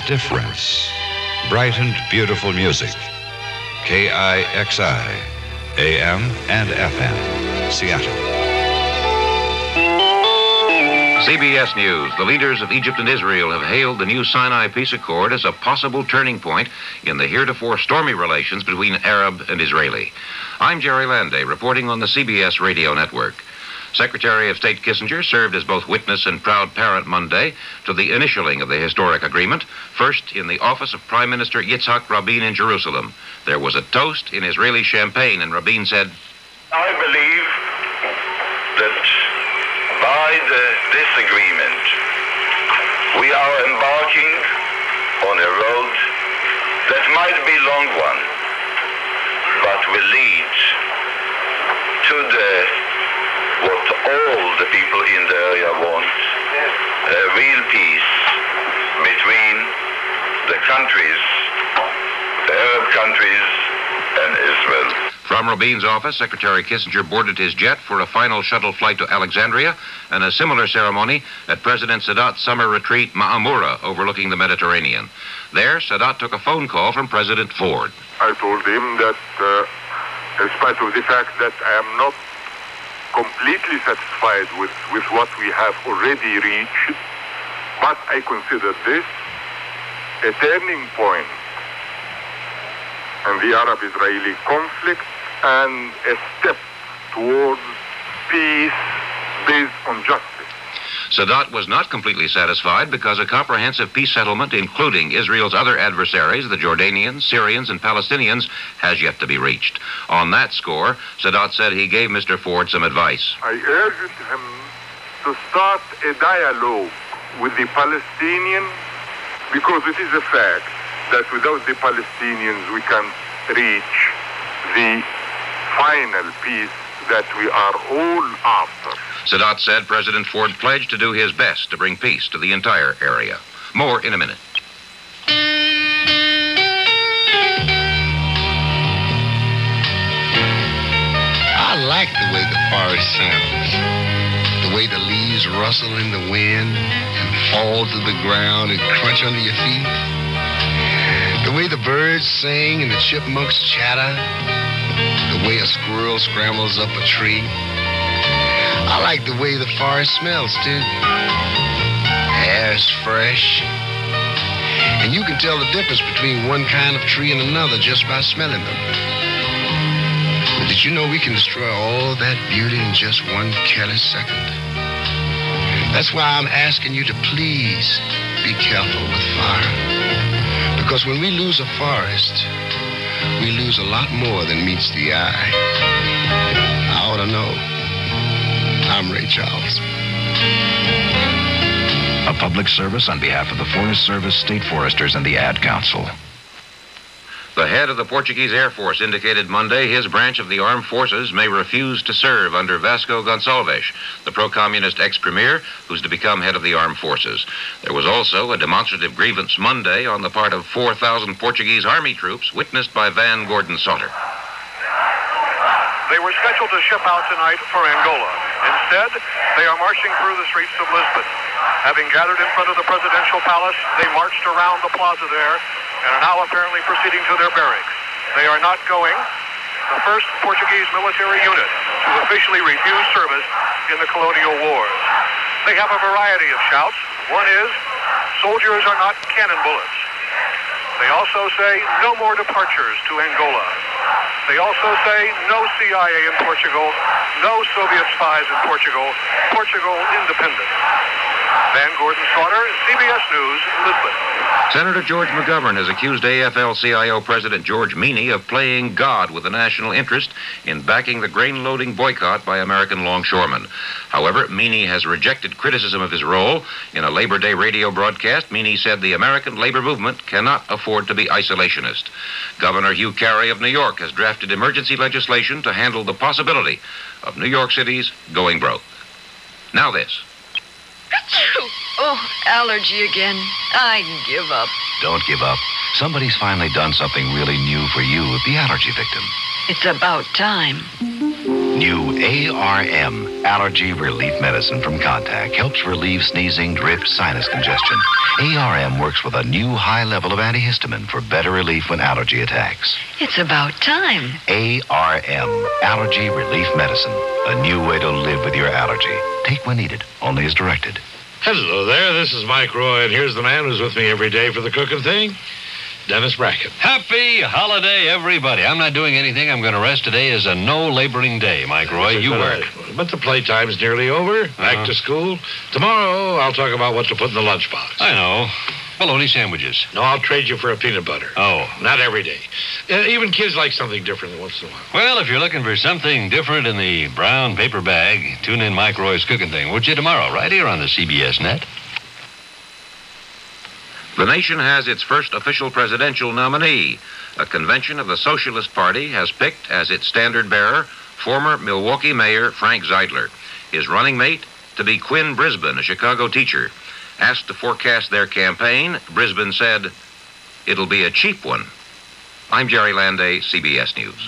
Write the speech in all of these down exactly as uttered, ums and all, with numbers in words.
difference. Bright and beautiful music. K I X I, A M and F M, Seattle. C B S News. The leaders of Egypt and Israel have hailed the new Sinai Peace Accord as a possible turning point in the heretofore stormy relations between Arab and Israeli. I'm Jerry Landay, reporting on the C B S radio network. Secretary of State Kissinger served as both witness and proud parent Monday to the initialing of the historic agreement, first in the office of Prime Minister Yitzhak Rabin in Jerusalem. There was a toast in Israeli champagne, and Rabin said, I believe that by the, this agreement, we are embarking on a road that might be a long one, but will lead to the what all the people in the area want, a real peace between the countries, the Arab countries, and Israel. From Rabin's office, Secretary Kissinger boarded his jet for a final shuttle flight to Alexandria and a similar ceremony at President Sadat's summer retreat, Ma'amura, overlooking the Mediterranean. There, Sadat took a phone call from President Ford. I told him that, uh, in spite of the fact that I am not completely satisfied with, with what we have already reached, but I consider this a turning point in the Arab-Israeli conflict and a step towards peace based on justice. Sadat was not completely satisfied because a comprehensive peace settlement, including Israel's other adversaries, the Jordanians, Syrians, and Palestinians, has yet to be reached. On that score, Sadat said he gave Mister Ford some advice. I urged him to start a dialogue with the Palestinians because it is a fact that without the Palestinians we can't reach the final peace that we are all after. Sadat said President Ford pledged to do his best to bring peace to the entire area. More in a minute. I like the way the forest sounds. The way the leaves rustle in the wind and fall to the ground and crunch under your feet. The way the birds sing and the chipmunks chatter. The way a squirrel scrambles up a tree. I like the way the forest smells, too. Air's fresh. And you can tell the difference between one kind of tree and another just by smelling them. But did you know we can destroy all that beauty in just one careless second? That's why I'm asking you to please be careful with fire. Because when we lose a forest, we lose a lot more than meets the eye. I ought to know. I'm Ray Charles. A public service on behalf of the Forest Service, State Foresters, and the Ad Council. The head of the Portuguese Air Force indicated Monday his branch of the armed forces may refuse to serve under Vasco Gonçalves, the pro-communist ex-premier who's to become head of the armed forces. There was also a demonstrative grievance Monday on the part of four thousand Portuguese army troops witnessed by Van Gordon Sauter. They were scheduled to ship out tonight for Angola. Instead, they are marching through the streets of Lisbon. Having gathered in front of the presidential palace, they marched around the plaza there and are now apparently proceeding to their barracks. They are not going, the first Portuguese military unit to officially refuse service in the colonial wars. They have a variety of shouts. One is, soldiers are not cannon bullets. They also say no more departures to Angola. They also say no C I A in Portugal, no Soviet spies in Portugal, Portugal independent. Van Gordon Sauter, C B S News, Lisbon. Senator George McGovern has accused A F L C I O President George Meany of playing God with the national interest in backing the grain-loading boycott by American longshoremen. However, Meany has rejected criticism of his role. In a Labor Day radio broadcast, Meany said the American labor movement cannot afford to be isolationist. Governor Hugh Carey of New York has drafted emergency legislation to handle the possibility of New York City's going broke. Now this. Oh, allergy again. I give up. Don't give up. Somebody's finally done something really new for you, the allergy victim. It's about time. New A R M, allergy relief medicine from Contact, helps relieve sneezing, drip, sinus congestion. A R M works with a new high level of antihistamine for better relief when allergy attacks. It's about time. A R M, allergy relief medicine. A new way to live with your allergy. Take when needed, only as directed. Hello there, this is Mike Roy, and here's the man who's with me every day for the cooking thing, Dennis Brackett. Happy holiday, everybody. I'm not doing anything. I'm going to rest. Today is a no laboring day, Mike Roy. You work. But the playtime's nearly over. Back Uh-huh. to school. Tomorrow, I'll talk about what to put in the lunchbox. I know. Bologna sandwiches. No, I'll trade you for a peanut butter. Oh. Not every day. Uh, even kids like something different once in a while. Well, if you're looking for something different in the brown paper bag, tune in Mike Roy's Cooking Thing, won't you, tomorrow, right here on the C B S Net. The nation has its first official presidential nominee. A convention of the Socialist Party has picked as its standard bearer former Milwaukee Mayor Frank Zeidler. His running mate to be Quinn Brisbane, a Chicago teacher. Asked to forecast their campaign, Brisbane said, "It'll be a cheap one." I'm Jerry Landay, C B S News.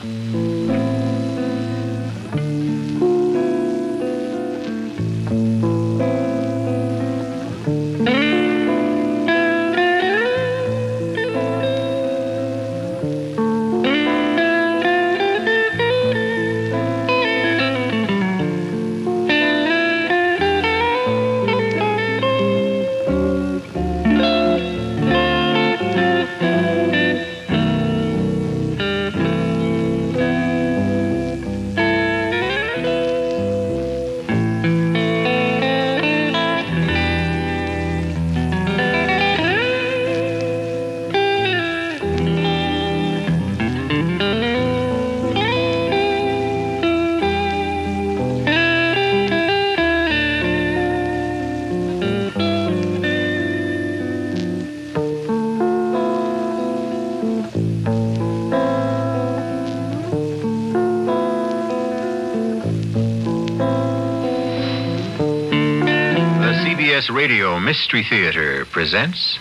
C B S Radio Mystery Theater presents...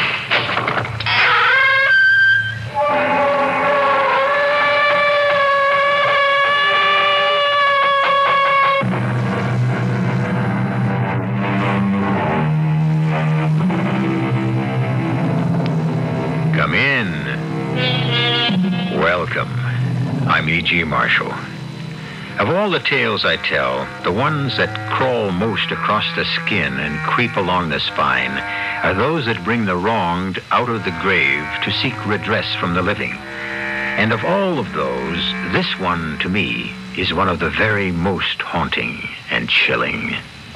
Come in. Welcome. I'm E G. Marshall. Of all the tales I tell, the ones that crawl most across the skin and creep along the spine are those that bring the wronged out of the grave to seek redress from the living. And of all of those, this one, to me, is one of the very most haunting and chilling.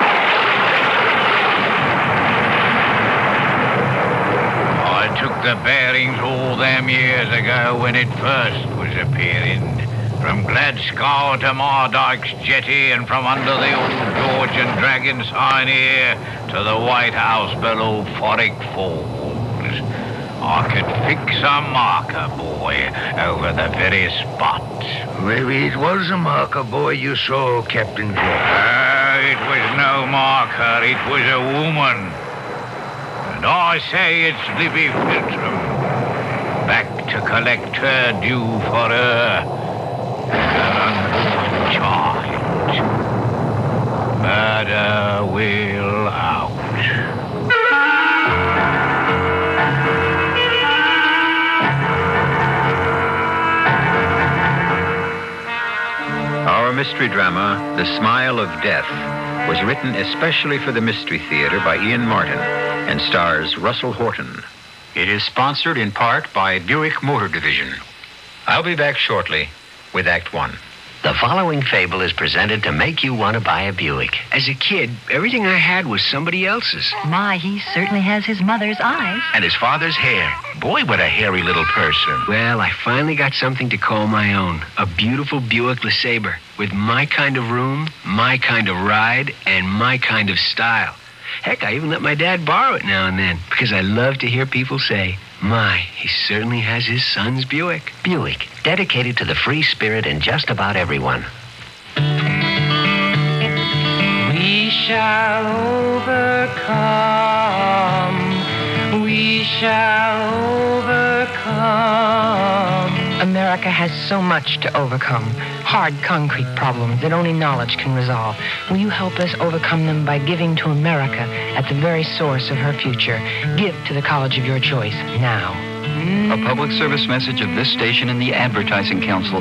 I took the bearings all them years ago when it first was appearing. From Gladskow to Mardyke's jetty, and from under the old George and Dragon sign here to the White House below Forrick Falls. I could fix a marker, boy, over the very spot. Maybe it was a marker, boy, you saw, Captain George. Uh, it was no marker, it was a woman. And I say it's Libby Filtram, back to collect her due for her. Her unborn child. Murder will out. Our mystery drama, The Smile of Death, was written especially for the Mystery Theater by Ian Martin and stars Russell Horton. It is sponsored in part by Buick Motor Division. I'll be back shortly with Act One. The following fable is presented to make you want to buy a Buick. As a kid, everything I had was somebody else's. My, he certainly has his mother's eyes. And his father's hair. Boy, what a hairy little person. Well, I finally got something to call my own. A beautiful Buick LeSabre with my kind of room, my kind of ride, and my kind of style. Heck, I even let my dad borrow it now and then because I love to hear people say, my, he certainly has his son's Buick. Buick, dedicated to the free spirit in just about everyone. We shall overcome. We shall overcome. America America has so much to overcome. Hard, concrete problems that only knowledge can resolve. Will you help us overcome them by giving to America at the very source of her future? Give to the college of your choice now. A public service message of this station and the Advertising Council.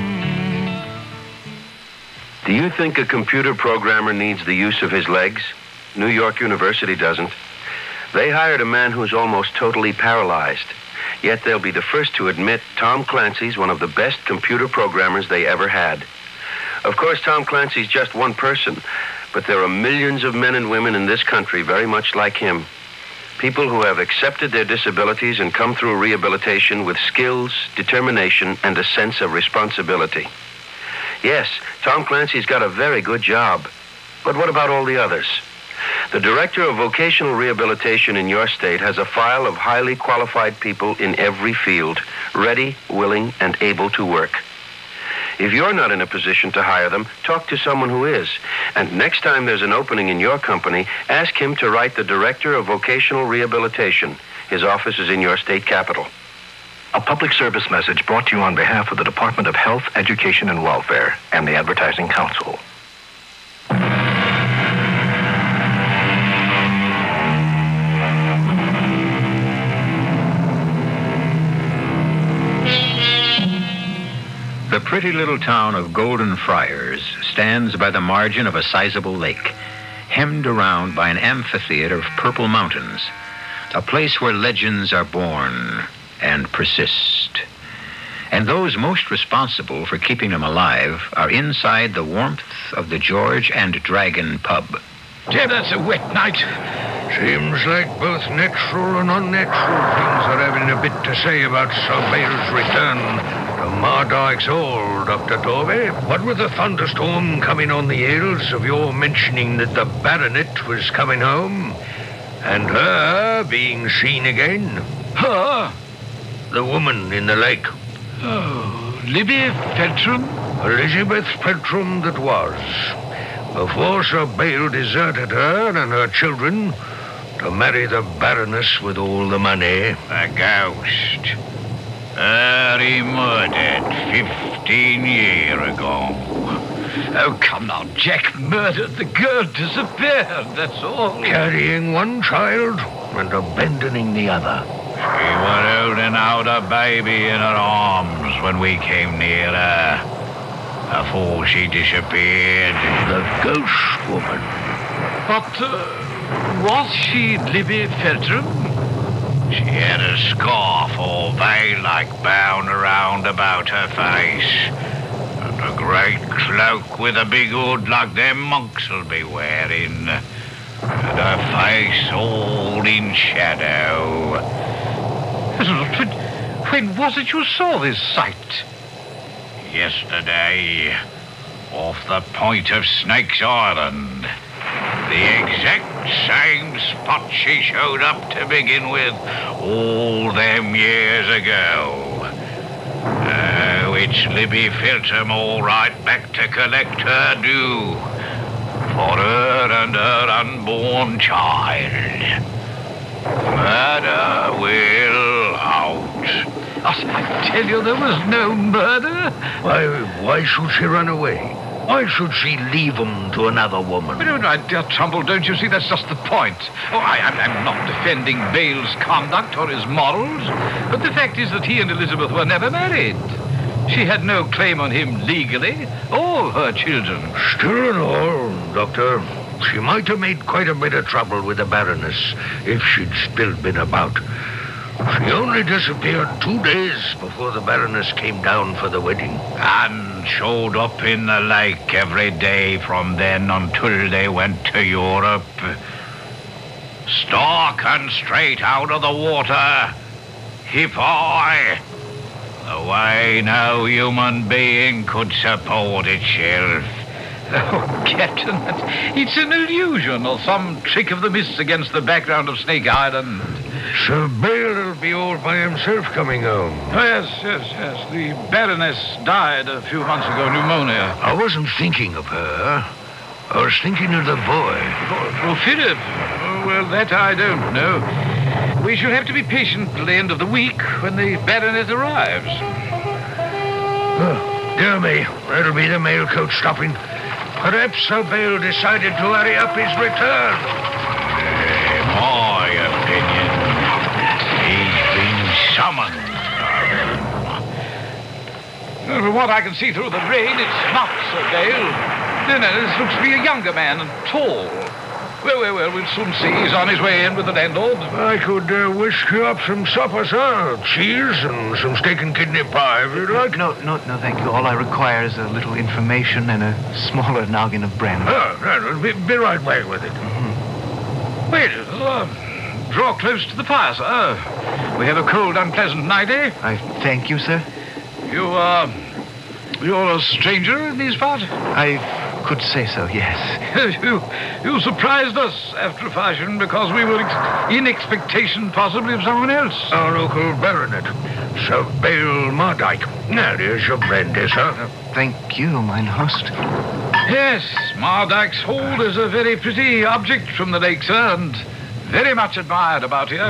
Do you think a computer programmer needs the use of his legs? New York University doesn't. They hired a man who's almost totally paralyzed. Yet they'll be the first to admit Tom Clancy's one of the best computer programmers they ever had. Of course, Tom Clancy's just one person, but there are millions of men and women in this country very much like him. People who have accepted their disabilities and come through rehabilitation with skills, determination, and a sense of responsibility. Yes, Tom Clancy's got a very good job. But what about all the others? The Director of Vocational Rehabilitation in your state has a file of highly qualified people in every field, ready, willing, and able to work. If you're not in a position to hire them, talk to someone who is. And next time there's an opening in your company, ask him to write the Director of Vocational Rehabilitation. His office is in your state capital. A public service message brought to you on behalf of the Department of Health, Education, and Welfare and the Advertising Council. The pretty little town of Golden Friars stands by the margin of a sizable lake, hemmed around by an amphitheater of purple mountains, a place where legends are born and persist. And those most responsible for keeping them alive are inside the warmth of the George and Dragon pub. Jim, that's a wet night. Seems like both natural and unnatural things are having a bit to say about Sir Bale's return to Mardyke's Hall, Doctor Torby. What with the thunderstorm coming on the heels of your mentioning that the baronet was coming home, and her being seen again. Her? The woman in the lake. Oh, Libby Feltram? Elizabeth Feltram that was. Before Sir Bale deserted her and her children to marry the Baroness with all the money. A ghost. Her he murdered fifteen years ago. Oh, come now, Jack murdered the girl, disappeared, that's all. Carrying one child and abandoning the other. She was holding out a baby in her arms when we came near her. Before she disappeared. The ghost woman. But uh, was she Libby Feltram? She had a scarf or veil-like bound around about her face, and a great cloak with a big hood like them monks will be wearing, and her face all in shadow. When, when was it you saw this sight? Yesterday, off the point of Snake's Island. The exact same spot she showed up to begin with all them years ago. Oh, it's Libby Feltram all right back to collect her due for her and her unborn child. Murder will out. I tell you, there was no murder. Why, why should she run away? Why should she leave him to another woman? But, my dear Trumbull, don't you see that's just the point? Oh, I, I'm not defending Bale's conduct or his morals, but the fact is that he and Elizabeth were never married. She had no claim on him legally, or her children. Still and all, Doctor, she might have made quite a bit of trouble with the Baroness if she'd still been about. She only disappeared two days before the Baroness came down for the wedding. And showed up in the lake every day from then until they went to Europe. Stark and straight out of the water, hip high, the way no human being could support itself. Oh, Captain, it's an illusion or some trick of the mists against the background of Snake Island. Sir Bale will be all by himself coming home. Oh, yes, yes, yes. The Baroness died a few months ago, pneumonia. I wasn't thinking of her. I was thinking of the boy. Oh, oh Philip. Oh, well, that I don't know. We shall have to be patient till the end of the week when the Baronet arrives. Oh, dear me, that'll be the mail coach stopping. Perhaps Sir Bale decided to hurry up his return. In my opinion, he's been summoned. Well, from what I can see through the rain, it's not Sir Bale. No, no, this looks to be a younger man and tall. Well, well, well, we'll soon see. He's on his way in with the landlord. I could uh, whisk you up some supper, sir. Cheese and some steak and kidney pie, if you'd like. No, no, no, thank you. All I require is a little information and a smaller noggin of brandy. Oh, no, be, be right back with it. Mm-hmm. Wait, uh, draw close to the fire, sir. We have a cold, unpleasant night, eh? I thank you, sir. You, uh, you're a stranger in these parts? I could say so, yes. you, you surprised us after a fashion because we were ex- in expectation possibly of someone else. Our local baronet, Sir Bale Mardyke. Now, here's your brandy, sir. Thank you, mine host. Yes, Mardyke's Hold is a very pretty object from the lake, sir, and very much admired about here.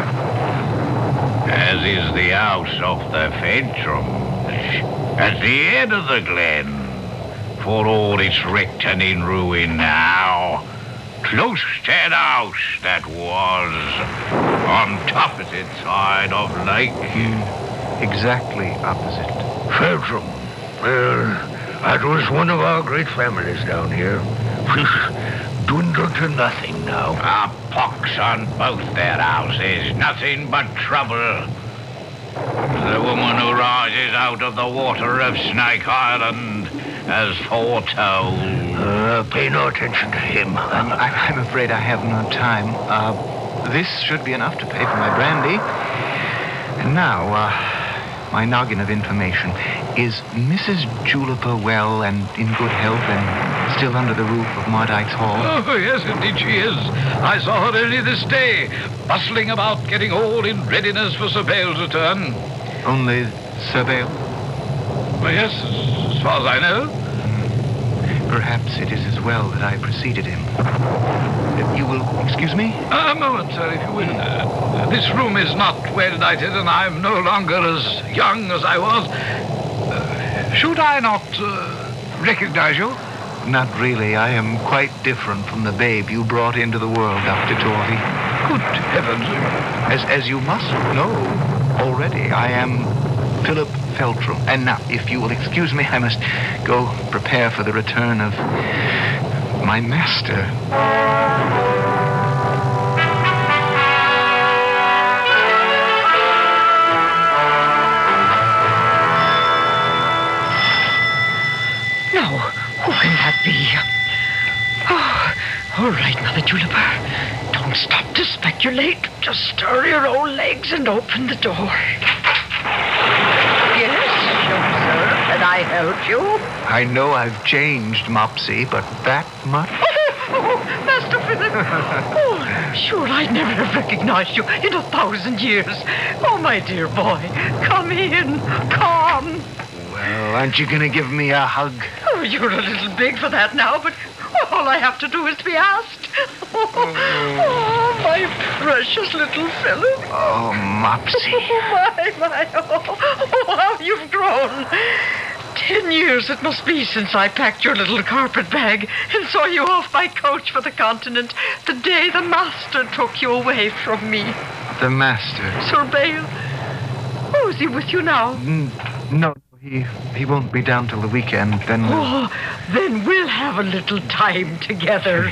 As is the house of the Fentrums, at the end of the glen. For all its wrecked and in ruin now, close to the house that was on top opposite side of lake. Mm, exactly opposite. Feltram. Well, that was one of our great families down here. Dwindled to nothing now. A pox on both their houses. Nothing but trouble. The woman who rises out of the water of Snake Island as foretold. Uh, pay no attention to him. I'm, I'm afraid I have no time. Uh, this should be enough to pay for my brandy. And now, uh, my noggin of information. Is Missus Juliper well and in good health and still under the roof of Mardyke's Hall? Oh, yes, indeed she is. I saw her early this day, bustling about, getting all in readiness for Sir Bale's return. Only Sir Bale? Well, yes, as far as I know. Perhaps it is as well that I preceded him. You will excuse me? Uh, a moment, sir, if you will. Uh, this room is not well lighted, and I'm no longer as young as I was. Uh, should I not uh, recognize you? Not really. I am quite different from the babe you brought into the world, Doctor Torvey. Good heavens. As, as you must know already, I am Philip Feltram. And now, if you will excuse me, I must go prepare for the return of my master. No, who can that be? Oh, all right, Mother Juliper. Don't stop to speculate. Just stir your old legs and open the door. Yes, young sir, can I help you? I know I've changed, Mopsy, but that much? Oh, Master Philip. Oh, sure, I'd never have recognized you in a thousand years. Oh, my dear boy, come in. Come. Well, aren't you going to give me a hug? Oh, you're a little big for that now, but all I have to do is to be asked. Oh, oh my precious little Philip. Oh, Mopsy. Oh, my, my. Oh, oh, how you've grown. Ten years it must be since I packed your little carpet bag and saw you off my coach for the continent the day the master took you away from me. The master? Sir Bale. Oh, is he with you now? Mm, no. He, he won't be down till the weekend, then... We'll... Oh, then we'll have a little time together.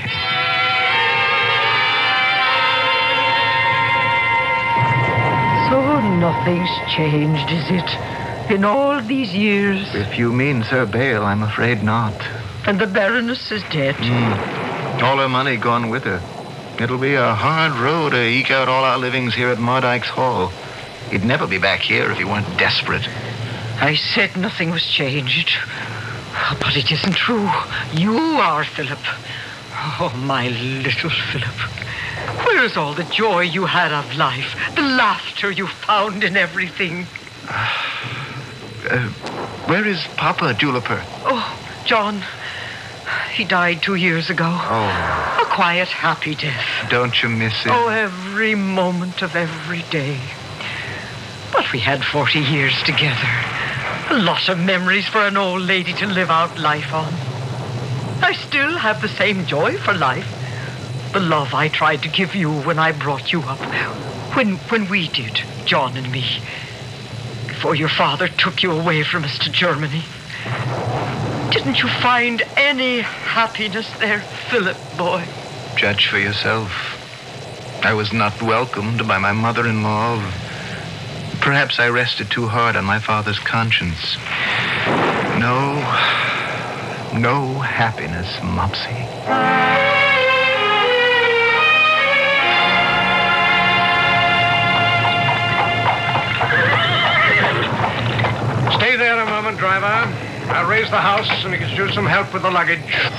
So nothing's changed, is it? In all these years? If you mean Sir Bale, I'm afraid not. And the Baroness is dead? Mm. All her money gone with her. It'll be a hard row to eke out all our livings here at Mardyke's Hall. He'd never be back here if he weren't desperate. I said nothing was changed. But it isn't true. You are Philip. Oh, my little Philip. Where is all the joy you had of life? The laughter you found in everything? Uh, where is Papa Juliper? Oh, John. He died two years ago. Oh. A quiet, happy death. Don't you miss him? Oh, every moment of every day. But we had forty years together. A lot of memories for an old lady to live out life on. I still have the same joy for life. The love I tried to give you when I brought you up. When, when we did, John and me. Before your father took you away from us to Germany. Didn't you find any happiness there, Philip, boy? Judge for yourself. I was not welcomed by my mother-in-law. Perhaps I rested too hard on my father's conscience. No, no happiness, Mopsy. Stay there a moment, driver. I'll raise the house and we can use some help with the luggage.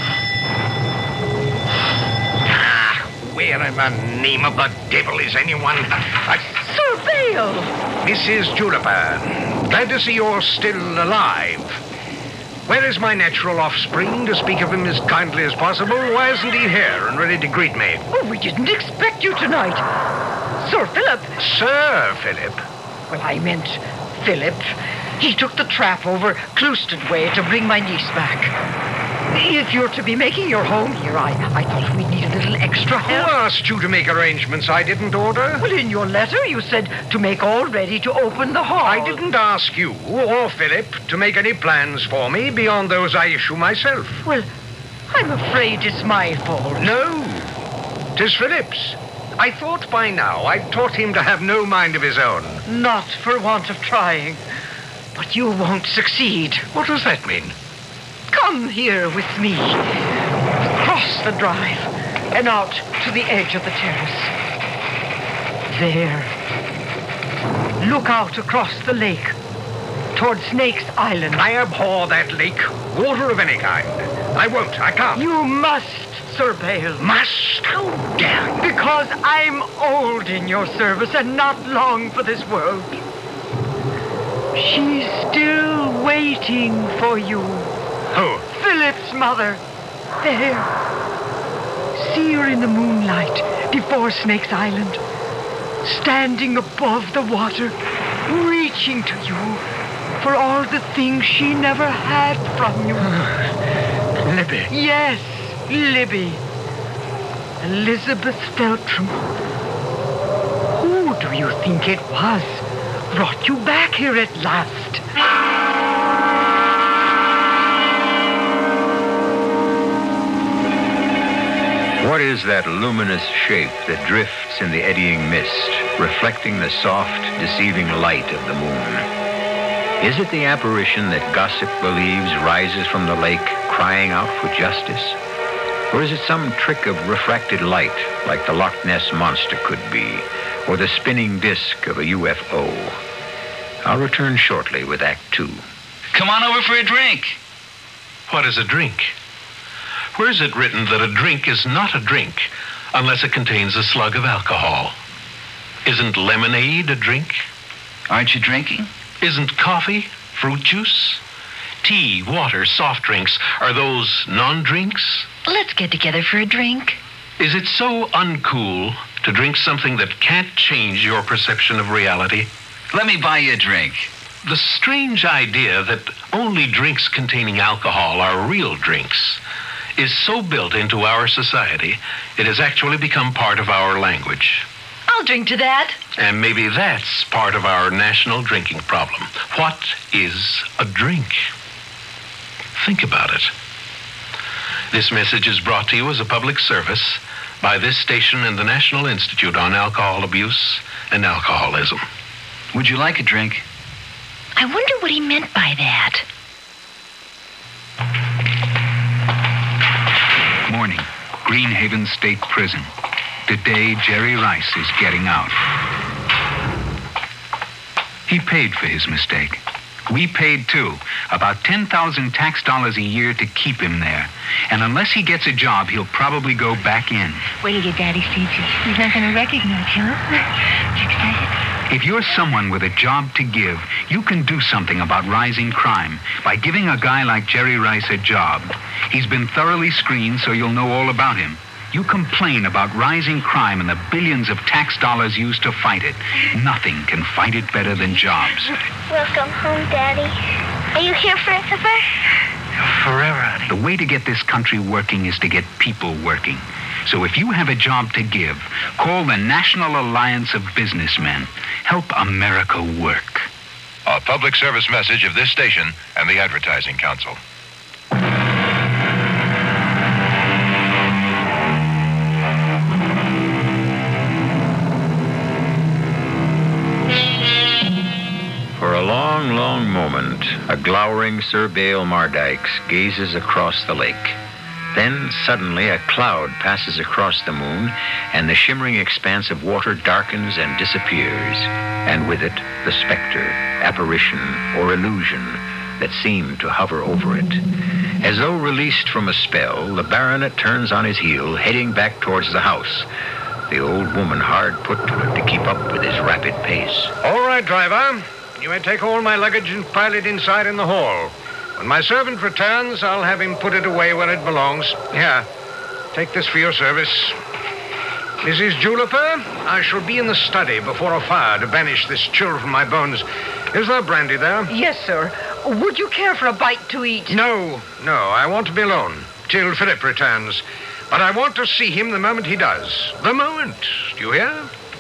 Ah, where in the name of the devil is anyone? I... Sir Bale! Missus Juniper, glad to see you're still alive. Where is my natural offspring? To speak of him as kindly as possible, why isn't he here and ready to greet me? Oh, we didn't expect you tonight. Sir Philip. Sir Philip? Well, I meant Philip. He took the trap over Clouston Way to bring my niece back. If you're to be making your home here, I, I thought we'd need a little extra help. Who asked you to make arrangements I didn't order? Well, in your letter, you said to make all ready to open the hall. I didn't ask you or Philip to make any plans for me beyond those I issue myself. Well, I'm afraid it's my fault. No, 'tis Philip's. I thought by now I'd taught him to have no mind of his own. Not for want of trying. But you won't succeed. What does that mean? Come here with me. Across the drive and out to the edge of the terrace. There. Look out across the lake toward Snake's Island. I abhor that lake. Water of any kind. I won't. I can't. You must, Sir Bale. Must? How dare you? Because I'm old in your service and not long for this world. She's still waiting for you. Who? Philip's mother. There. See her in the moonlight before Snake's Island. Standing above the water, reaching to you for all the things she never had from you. Libby. Yes, Libby. Elizabeth Feltram. Who do you think it was brought you back here at last? What is that luminous shape that drifts in the eddying mist, reflecting the soft, deceiving light of the moon? Is it the apparition that gossip believes rises from the lake, crying out for justice? Or is it some trick of refracted light, like the Loch Ness Monster could be, or the spinning disk of a U F O? I'll return shortly with Act Two. Come on over for a drink. What is a drink? Where is it written that a drink is not a drink unless it contains a slug of alcohol? Isn't lemonade a drink? Aren't you drinking? Isn't coffee fruit juice? Tea, water, soft drinks, are those non-drinks? Let's get together for a drink. Is it so uncool to drink something that can't change your perception of reality? Let me buy you a drink. The strange idea that only drinks containing alcohol are real drinks is so built into our society, it has actually become part of our language. I'll drink to that. And maybe that's part of our national drinking problem. What is a drink? Think about it. This message is brought to you as a public service by this station and the National Institute on Alcohol Abuse and Alcoholism. Would you like a drink? I wonder what he meant by that. Morning, Greenhaven State Prison. Today, Jerry Rice is getting out. He paid for his mistake. We paid too. About ten thousand tax dollars a year to keep him there. And unless he gets a job, he'll probably go back in. Wait till your daddy sees you. He's not going to recognize you. You excited? If you're someone with a job to give, you can do something about rising crime by giving a guy like Jerry Rice a job. He's been thoroughly screened, so you'll know all about him. You complain about rising crime and the billions of tax dollars used to fight it. Nothing can fight it better than jobs. Welcome home, Daddy. Are you here forever? Forever. The way to get this country working is to get people working. So if you have a job to give, call the National Alliance of Businessmen. Help America work. A public service message of this station and the Advertising Council. For a long, long moment, a glowering Sir Bael Mardykes gazes across the lake. Then, suddenly, a cloud passes across the moon, and the shimmering expanse of water darkens and disappears, and with it, the specter, apparition, or illusion that seemed to hover over it. As though released from a spell, the baronet turns on his heel, heading back towards the house, the old woman hard put to it to keep up with his rapid pace. All right, driver. You may take all my luggage and pile it inside in the hall. When my servant returns, I'll have him put it away where it belongs. Here, take this for your service. Missus Juliper, I shall be in the study before a fire to banish this chill from my bones. Is there brandy there? Yes, sir. Would you care for a bite to eat? No, no, I want to be alone till Philip returns. But I want to see him the moment he does. The moment, do you hear?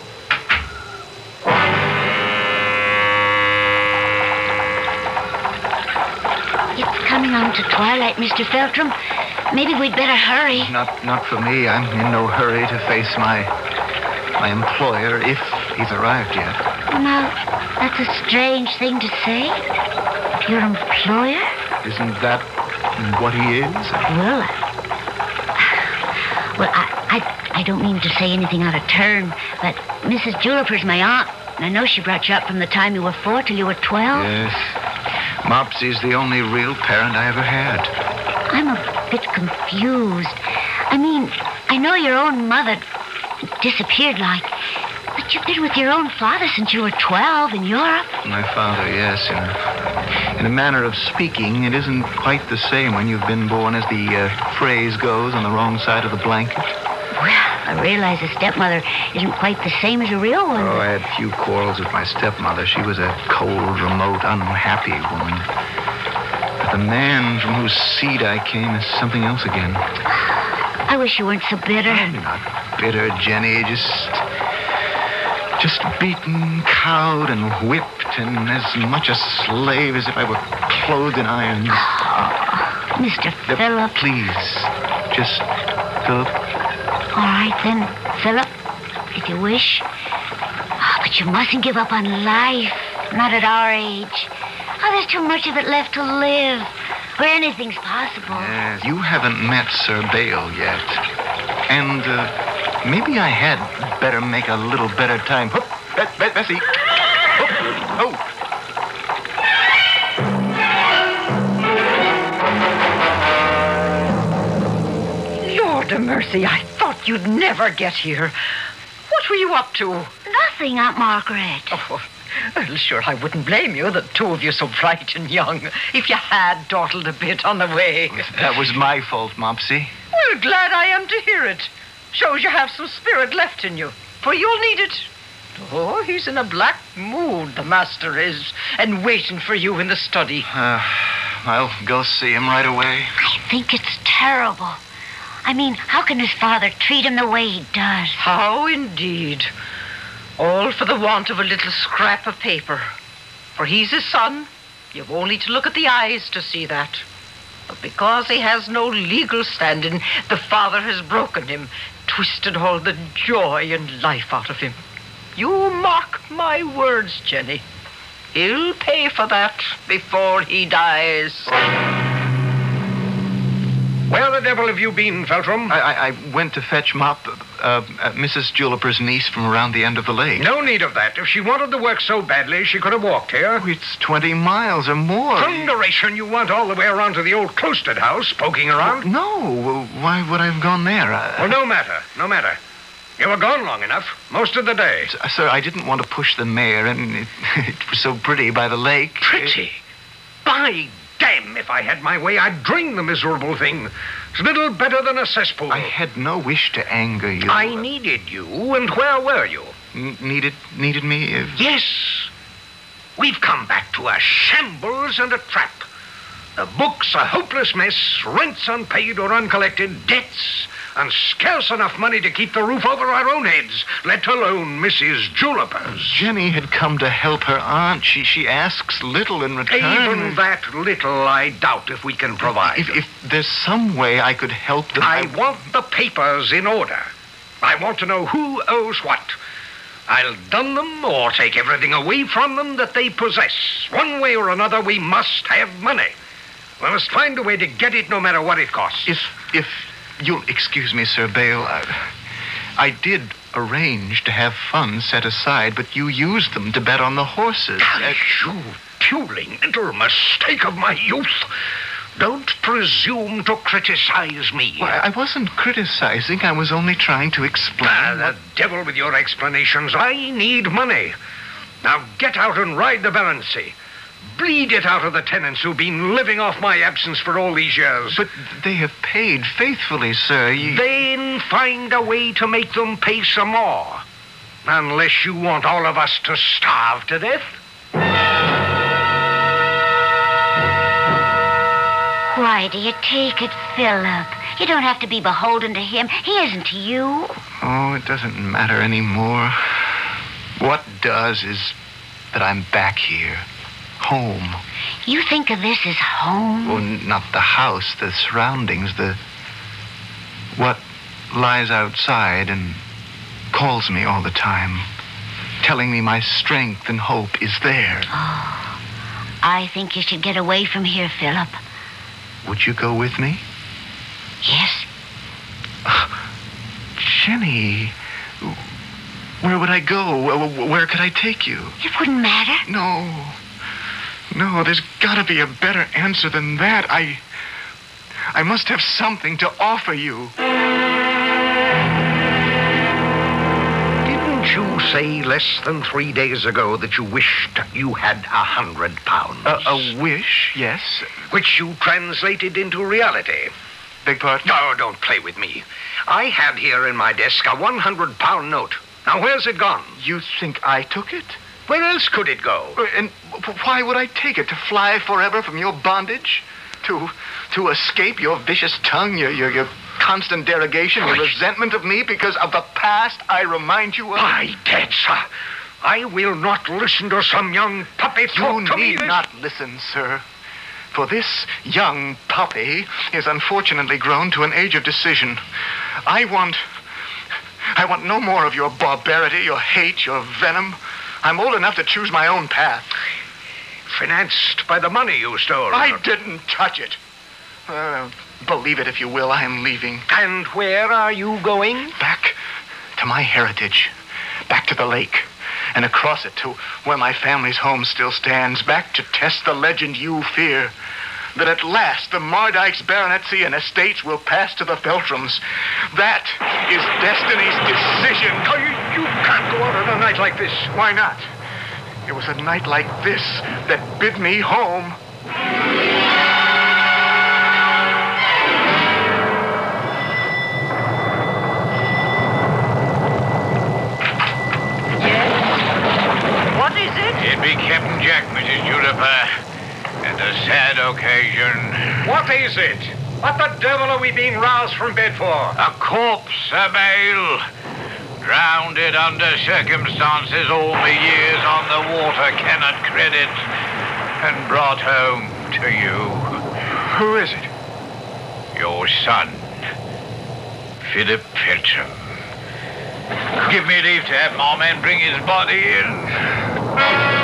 It's coming on to twilight, Mister Feltram. Maybe we'd better hurry. Not not for me. I'm in no hurry to face my my employer if he's arrived yet. Well, now, that's a strange thing to say. Your employer? Isn't that what he is? Well, I, well, I, I, I don't mean to say anything out of turn, but Missus Juliper's my aunt, and I know she brought you up from the time you were four till you were twelve. Yes. Mopsy's the only real parent I ever had. I'm a bit confused. I mean, I know your own mother disappeared like, but you've been with your own father since you were twelve in Europe. My father, yes. In a, in a manner of speaking, it isn't quite the same when you've been born, as the uh, phrase goes, on the wrong side of the blanket. Well, I realize a stepmother isn't quite the same as a real one. Oh, I had few quarrels with my stepmother. She was a cold, remote, unhappy woman. But the man from whose seed I came is something else again. I wish you weren't so bitter. I'm not bitter, Jenny. Just... just beaten, cowed, and whipped, and as much a slave as if I were clothed in irons. Oh, Mister Philip. Please, just Philip. All right, then, Philip, if you wish. Oh, but you mustn't give up on life. Not at our age. Oh, there's too much of it left to live. Where anything's possible. Yes, you haven't met Sir Bael yet. And, uh, maybe I had better make a little better time. Hoop, Be- Be- Bessie. Hoop, oh. Lord of mercy, I thought you'd never get here. What were you up to? Nothing, Aunt Margaret. Oh, well, sure, I wouldn't blame you, the two of you so bright and young, if you had dawdled a bit on the way. That was my fault, Mopsy. Well, glad I am to hear it. Shows you have some spirit left in you, for you'll need it. Oh, he's in a black mood, the master is, and waiting for you in the study. Uh, I'll go see him right away. I think it's terrible. I mean, how can his father treat him the way he does? How indeed. All for the want of a little scrap of paper. For he's his son. You've only to look at the eyes to see that. But because he has no legal standing, the father has broken him, twisted all the joy and life out of him. You mark my words, Jenny. He'll pay for that before he dies. Where the devil have you been, Feltram? I, I, I went to fetch Mop, uh, uh, Missus Juliper's niece from around the end of the lake. No need of that. If she wanted the work so badly, she could have walked here. Oh, it's twenty miles or more. Thunderation, you want all the way around to the old Cloistered house, poking around? No. Why would I have gone there? I... Well, no matter. No matter. You were gone long enough. Most of the day. S- sir, I didn't want to push the mare, and it, it was so pretty by the lake. Pretty? It... By damn, if I had my way, I'd drain the miserable thing. It's little better than a cesspool. I had no wish to anger you. I needed you, and where were you? N- needed needed me? If... Yes. We've come back to a shambles and a trap. The book's a hopeless mess, rents unpaid or uncollected, debts, and scarce enough money to keep the roof over our own heads, let alone Missus Juniper's. Jenny had come to help her aunt. She she asks little in return. Even that little I doubt if we can provide. If, if there's some way I could help them... I want the papers in order. I want to know who owes what. I'll dun them or take everything away from them that they possess. One way or another, we must have money. We must find a way to get it no matter what it costs. If, if you'll excuse me, Sir Bale, I, I did arrange to have funds set aside, but you used them to bet on the horses. Ah, you puling little mistake of my youth. Don't presume to criticize me. Well, I wasn't criticizing. I was only trying to explain. Ah, the devil with your explanations. I need money. Now get out and ride the Balancy. Bleed it out of the tenants who've been living off my absence for all these years. But they have paid faithfully, sir. You... Then find a way to make them pay some more. Unless you want all of us to starve to death. Why do you take it, Philip? You don't have to be beholden to him. He isn't to you. Oh, it doesn't matter anymore. What does is that I'm back here. Home. You think of this as home? Oh, not the house, the surroundings, the... what lies outside and calls me all the time, telling me my strength and hope is there. Oh, I think you should get away from here, Philip. Would you go with me? Yes. Uh, Jenny, where would I go? Where could I take you? It wouldn't matter. No. No, there's got to be a better answer than that. I... I must have something to offer you. Didn't you say less than three days ago that you wished you had a hundred pounds? Uh, a wish, yes. Which you translated into reality. Beg pardon? No, don't play with me. I had here in my desk a one hundred pound note. Now, where's it gone? You think I took it? Where else could it go? And why would I take it? To fly forever from your bondage? To to escape your vicious tongue, your your, your constant derogation, your resentment of me because of the past I remind you of? My dead sir, I will not listen to some young puppy talk you to me. You need not listen, sir. For this young puppy is unfortunately grown to an age of decision. I want... I want no more of your barbarity, your hate, your venom. I'm old enough to choose my own path. Financed by the money you stole. I didn't touch it. Uh, believe it if you will, I am leaving. And where are you going? Back to my heritage. Back to the lake. And across it to where my family's home still stands. Back to test the legend you fear. That at last the Mardykes baronetcy and estates will pass to the Feltrams. That is destiny's decision. Oh, you, you can't go out on a night like this. Why not? It was a night like this that bid me home. Yes? What is it? It be Captain Jack, Missus Juniper. And a sad occasion. What is it? What the devil are we being roused from bed for? A corpse, Sir Bale. Drowned it under circumstances all the years on the water cannot credit. And brought home to you. Who is it? Your son, Philip Feltram. Give me leave to have my men bring his body in.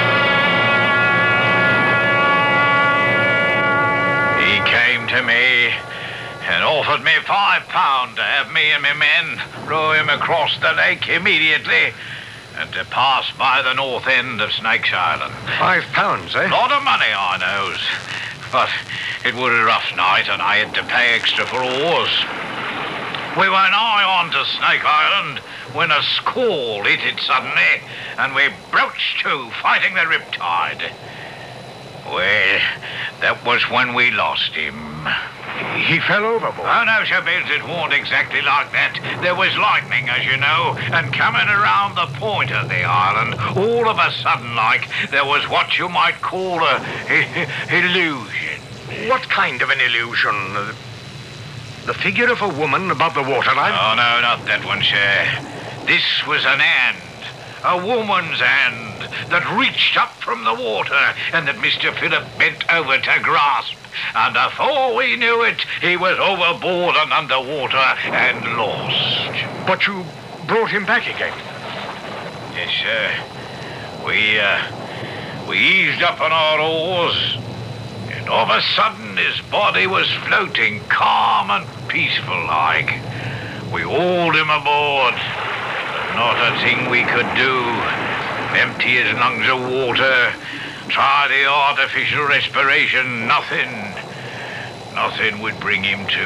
Came to me and offered me five pound to have me and my men row him across the lake immediately and to pass by the north end of Snake's Island. Five pounds, eh? Lot of money, I knows. But it was a rough night and I had to pay extra for oars. We were nigh on to Snake Island when a squall hit it suddenly and we broached to, fighting the riptide. Well, that was when we lost him. He fell overboard. Oh, no, Sir Bills, it wasn't exactly like that. There was lightning, as you know, and coming around the point of the island, all of a sudden, like, there was what you might call a, a illusion. What kind of an illusion? The figure of a woman above the waterline? Oh, no, not that one, sir. This was an hand. A woman's hand that reached up from the water and that Mister Philip bent over to grasp. And before we knew it, he was overboard and underwater and lost. But you brought him back again? Yes, sir. We, uh, we eased up on our oars, and all of a sudden his body was floating calm and peaceful like. We hauled him aboard. Not a thing we could do. Empty his lungs of water. Try the artificial respiration. Nothing. Nothing would bring him to.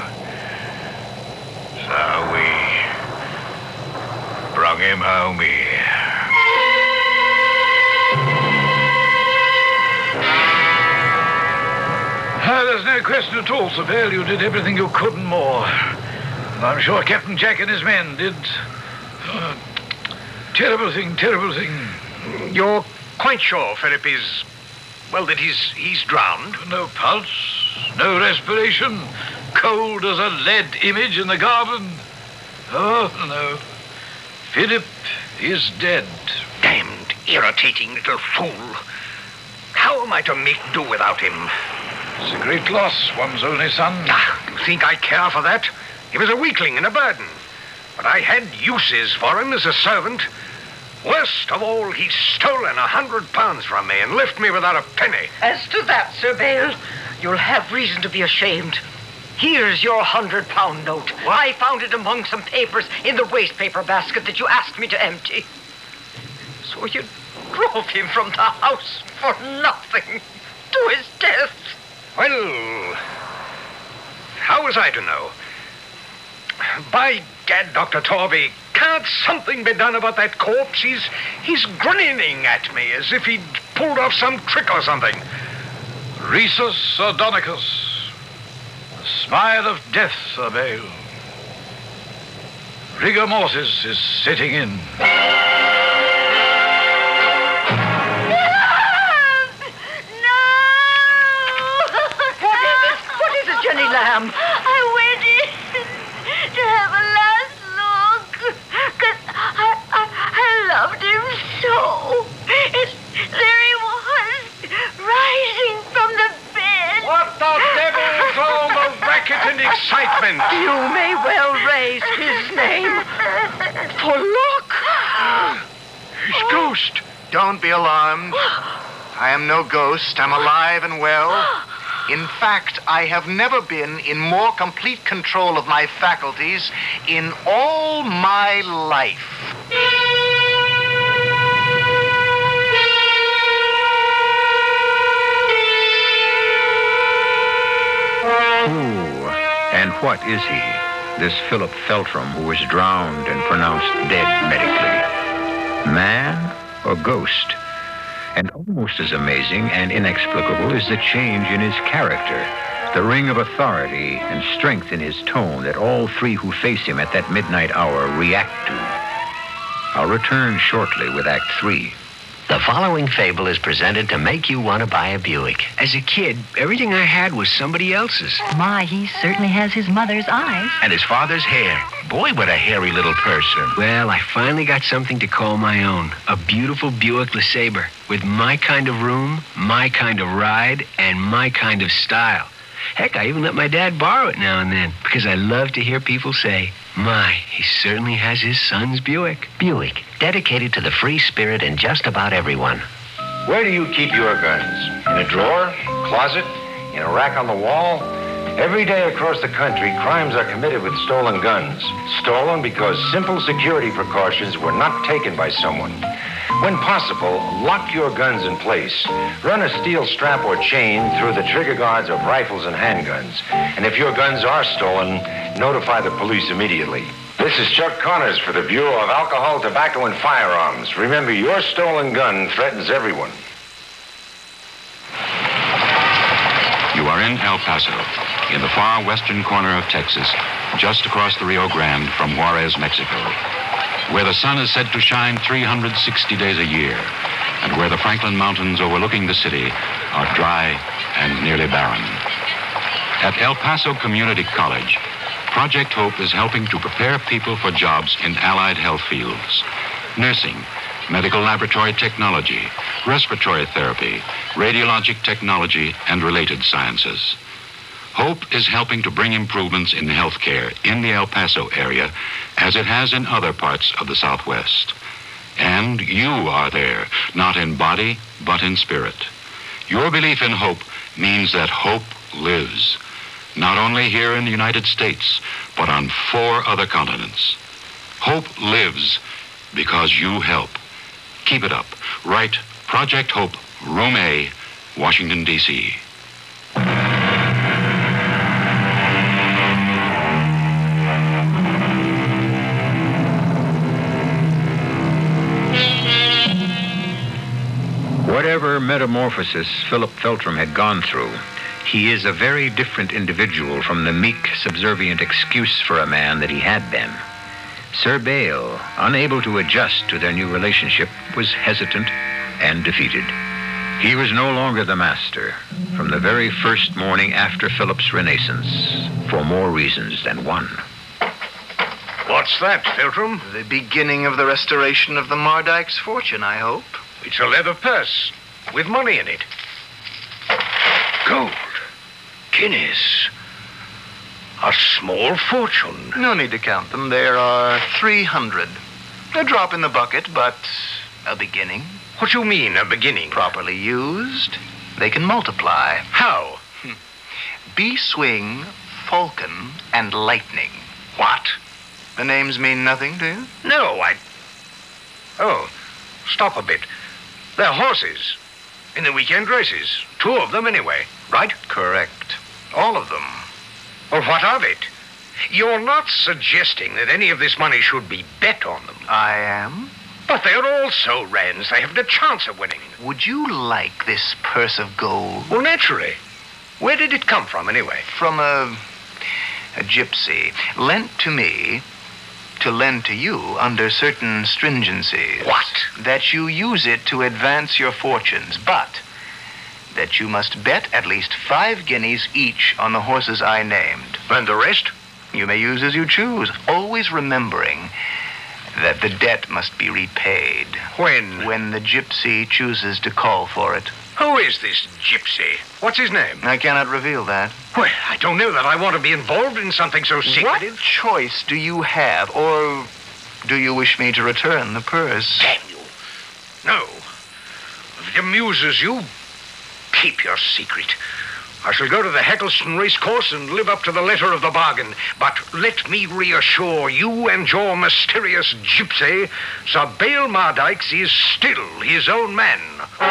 So we brung him home here. Uh, there's no question at all, Sir Vale. You did everything you could and more. And I'm sure Captain Jack and his men did. Uh, terrible thing, terrible thing. You're quite sure Philip is, well, that he's he's drowned? No pulse, no respiration, cold as a lead image in the garden. Oh, no. Philip is dead. Damned, irritating little fool. How am I to make do without him? It's a great loss, one's only son. Ah, you think I care for that? He was a weakling and a burden. But I had uses for him as a servant. Worst of all, he's stolen a hundred pounds from me and left me without a penny. As to that, Sir Vale, you'll have reason to be ashamed. Here's your hundred-pound note. What? I found it among some papers in the wastepaper basket that you asked me to empty. So you drove him from the house for nothing, to his death. Well, how was I to know? By gad, Doctor Torby, can't something be done about that corpse? He's, he's grinning at me as if he'd pulled off some trick or something. Rhesus sardonicus, the smile of death, Sir Vale. Rigor mortis is setting in. Jenny Lamb. I went in to have a last look, because I, I, I loved him so. It, there he was, rising from the bed. What the devil's all the racket and excitement? You may well raise his name. For look. His ghost. Don't be alarmed. I am no ghost. I'm alive and well. In fact, I have never been in more complete control of my faculties in all my life. Who and what is he, this Philip Feltram who was drowned and pronounced dead medically? Man or ghost? And almost as amazing and inexplicable is the change in his character, the ring of authority and strength in his tone that all three who face him at that midnight hour react to. I'll return shortly with Act Three. The following fable is presented to make you want to buy a Buick. As a kid, everything I had was somebody else's. My, he certainly has his mother's eyes. And his father's hair. Boy, what a hairy little person. Well, I finally got something to call my own. A beautiful Buick LeSabre with my kind of room, my kind of ride, and my kind of style. Heck, I even let my dad borrow it now and then because I love to hear people say, my, he certainly has his son's Buick. Buick, dedicated to the free spirit in just about everyone. Where do you keep your guns? In a drawer? Closet? In a rack on the wall? Every day across the country, crimes are committed with stolen guns. Stolen because simple security precautions were not taken by someone. When possible, lock your guns in place. Run a steel strap or chain through the trigger guards of rifles and handguns. And if your guns are stolen, notify the police immediately. This is Chuck Connors for the Bureau of Alcohol, Tobacco, and Firearms. Remember, your stolen gun threatens everyone. You are in El Paso. in the far western corner of Texas, just across the Rio Grande from Juarez, Mexico, where the sun is said to shine three hundred sixty days a year, and where the Franklin Mountains overlooking the city are dry and nearly barren. At El Paso Community College, Project Hope is helping to prepare people for jobs in allied health fields: nursing, medical laboratory technology, respiratory therapy, radiologic technology, and related sciences. Hope is helping to bring improvements in healthcare in the El Paso area as it has in other parts of the Southwest. And you are there, not in body, but in spirit. Your belief in hope means that hope lives, not only here in the United States, but on four other continents. Hope lives because you help. Keep it up. Write Project Hope, Room A, Washington, D C Whatever metamorphosis Philip Feltram had gone through, he is a very different individual from the meek, subservient excuse for a man that he had been. Sir Bayle, unable to adjust to their new relationship, was hesitant and defeated. He was no longer the master from the very first morning after Philip's renaissance, for more reasons than one. What's that, Feltram? The beginning of the restoration of the Mardyke's fortune, I hope. It's a leather purse with money in it. Gold. Guineas. A small fortune. No need to count them. There are three hundred. A drop in the bucket, but a beginning. What do you mean, a beginning? Properly used, they can multiply. How? B-Swing, Falcon, and Lightning. What? The names mean nothing to you? No, I... Oh, stop a bit. They're horses. In the weekend races. Two of them, anyway. Right? Correct. All of them. Well, what of it? You're not suggesting that any of this money should be bet on them. I am. But they're also Wrens. They have no chance of winning. Would you like this purse of gold? Well, naturally. Where did it come from, anyway? From a... a gypsy. Lent to me to lend to you under certain stringencies. What? That you use it to advance your fortunes, but that you must bet at least five guineas each on the horses I named. And the rest? You may use as you choose, always remembering that the debt must be repaid. When? When the gypsy chooses to call for it. Who is this gypsy? What's his name? I cannot reveal that. Well, I don't know that I want to be involved in something so secretive. What choice do you have, or do you wish me to return the purse? Damn you. No. If it amuses you, keep your secret. I shall go to the Heckleston racecourse and live up to the letter of the bargain. But let me reassure you and your mysterious gypsy, Sir Bayle Mardykes is still his own man.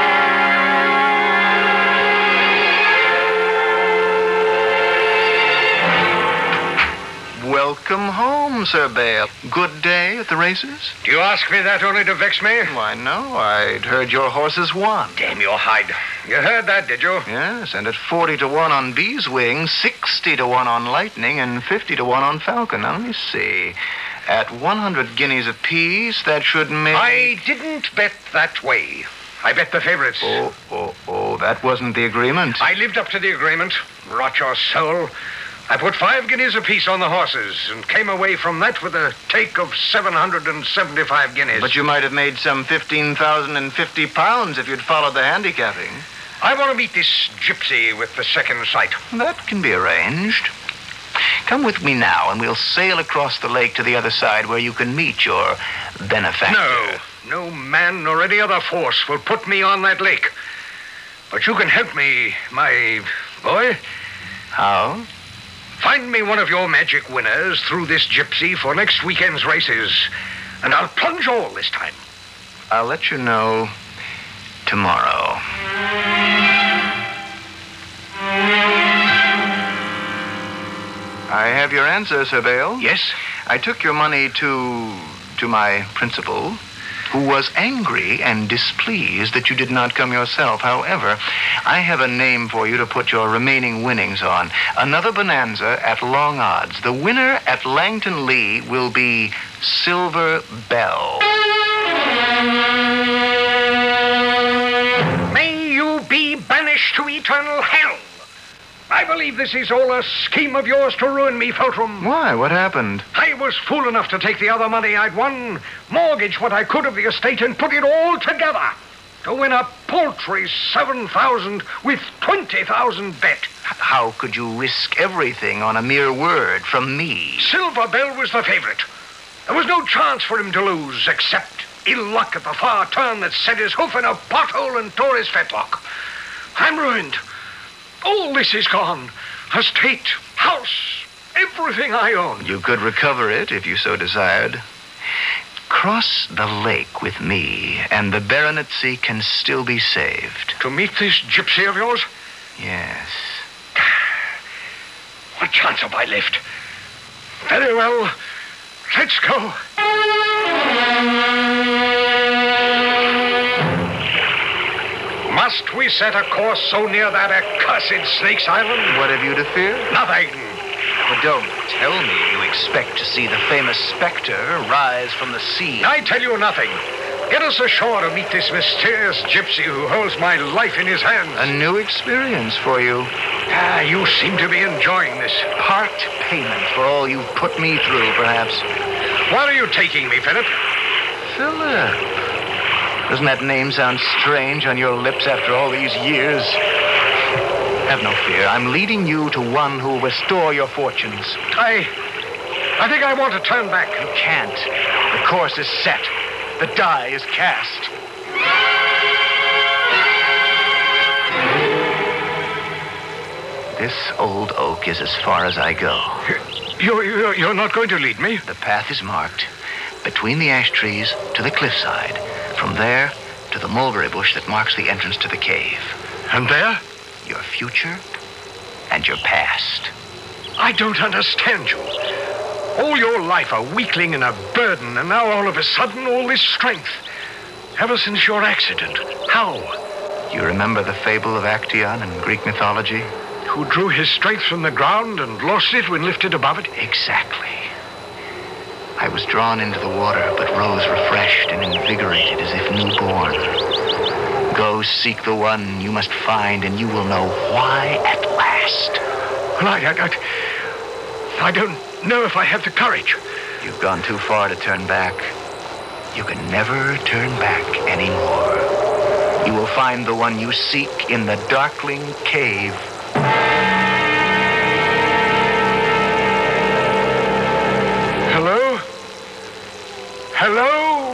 Welcome home, Sir Bayle. Good day at the races? Do you ask me that only to vex me? Why, no. I'd heard your horses won. Damn your hide. You heard that, did you? Yes, and at forty to one on Bee's Wing, sixty to one on Lightning, and fifty to one on Falcon. Now, let me see. At one hundred guineas apiece, that should make... I didn't bet that way. I bet the favorites. Oh, oh, oh, that wasn't the agreement. I lived up to the agreement. Rot your soul. I put five guineas apiece on the horses and came away from that with a take of seven hundred seventy-five guineas. But you might have made some fifteen thousand fifty pounds if you'd followed the handicapping. I want to meet this gypsy with the second sight. That can be arranged. Come with me now, and we'll sail across the lake to the other side where you can meet your benefactor. No, no man nor any other force will put me on that lake. But you can help me, my boy. How? Find me one of your magic winners through this gypsy for next weekend's races, and I'll plunge all this time. I'll let you know tomorrow. I have your answer, Sir Bayle. Yes? I took your money to... to my principal. who was angry and displeased that you did not come yourself. However, I have a name for you to put your remaining winnings on. Another bonanza at long odds. The winner at Langton Lee will be Silver Bell. May you be banished to eternal hell. I believe this is all a scheme of yours to ruin me, Feltram. Why? What happened? I was fool enough to take the other money I'd won, mortgage what I could of the estate, and put it all together to win a paltry seven thousand with twenty thousand bet. How could you risk everything on a mere word from me? Silver Bell was the favorite. There was no chance for him to lose, except ill luck at the far turn that set his hoof in a pothole and tore his fetlock. I'm ruined. All this is gone. Estate, house, everything I own. You could recover it if you so desired. Cross the lake with me, and the baronetcy can still be saved. To meet this gypsy of yours? Yes. What chance have I left? Very well. Let's go. Must we set a course so near that accursed Snake's Island? What have you to fear? Nothing. But don't tell me you expect to see the famous specter rise from the sea. I tell you nothing. Get us ashore to meet this mysterious gypsy who holds my life in his hands. A new experience for you. Ah, you seem to be enjoying this. Part payment for all you've put me through, perhaps. Where are you taking me, Philip? Philip. Doesn't that name sound strange on your lips after all these years? Have no fear. I'm leading you to one who will restore your fortunes. I... I think I want to turn back. You can't. The course is set. The die is cast. This old oak is as far as I go. You're, you're, you're not going to lead me? The path is marked. Between the ash trees to the cliffside. From there to the mulberry bush that marks the entrance to the cave. And there? Your future and your past. I don't understand you. All your life a weakling and a burden, and now all of a sudden all this strength. Ever since your accident. How? You remember the fable of Actaeon in Greek mythology? Who drew his strength from the ground and lost it when lifted above it? Exactly. I was drawn into the water, but rose refreshed and invigorated as if newborn. Go seek the one you must find, and you will know why at last. Well, I, I, I don't know if I have the courage. You've gone too far to turn back. You can never turn back anymore. You will find the one you seek in the darkling cave. Hello? Hello?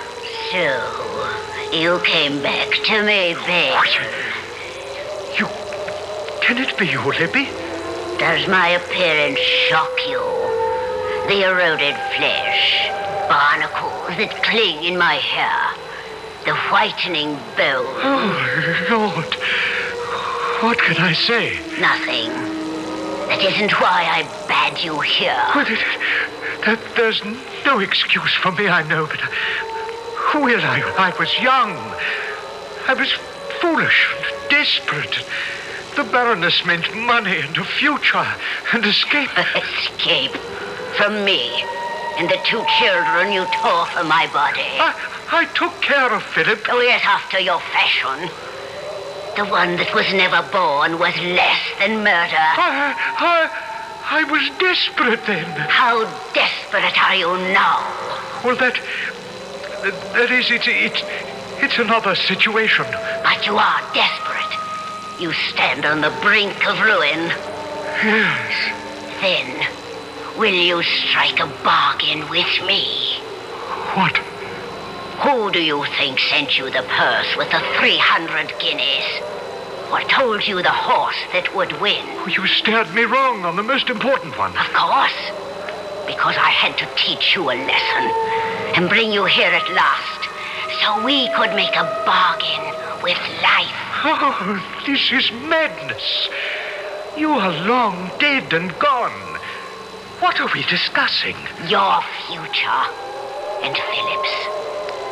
So, you came back to me, babe. You... Can it be you, Libby? Does my appearance shock you? The eroded flesh, barnacles that cling in my hair, the whitening bones. Oh, Lord. What can I say? Nothing. That isn't why I bade you here. Well, it, that, there's no excuse for me, I know, but... Well, I, I was young. I was foolish and desperate. The Baroness meant money and a future and escape. Escape from me and the two children you tore from my body. I, I took care of Philip. Oh, yes, after your fashion. The one that was never born was less than murder. I, I, I was desperate then. How desperate are you now? Well, that... That is, it's, it's, it's another situation. But you are desperate. You stand on the brink of ruin. Yes. Then, will you strike a bargain with me? What? Who do you think sent you the purse with the three hundred guineas? Or told you the horse that would win? You stared me wrong on the most important one. Of course. Because I had to teach you a lesson and bring you here at last so we could make a bargain with life. Oh, this is madness. You are long dead and gone. What are we discussing? Your future and Philip's.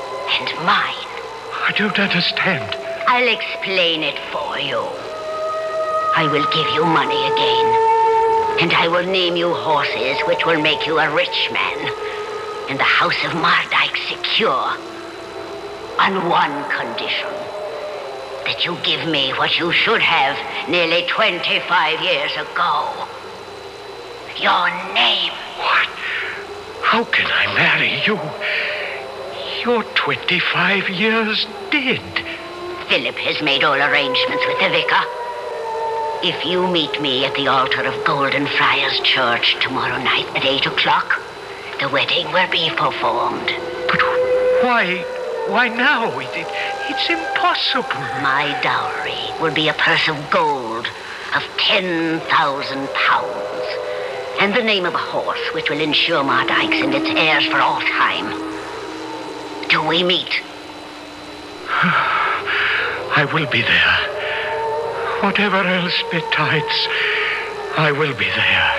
and mine. I don't understand. I'll explain it for you. I will give you money again, and I will name you horses which will make you a rich man, and the house of Mardyke secure, on one condition. That you give me what you should have nearly twenty-five years ago. Your name. What? How can I marry you? You're twenty-five years dead. Philip has made all arrangements with the vicar. If you meet me at the altar of Golden Friars Church tomorrow night at eight o'clock, the wedding will be performed. But why... why now? It, it, it's impossible. My dowry will be a purse of gold of ten thousand pounds, and the name of a horse which will ensure Mardyke's and its heirs for all time. Do we meet? I will be there. Whatever else betides, I will be there.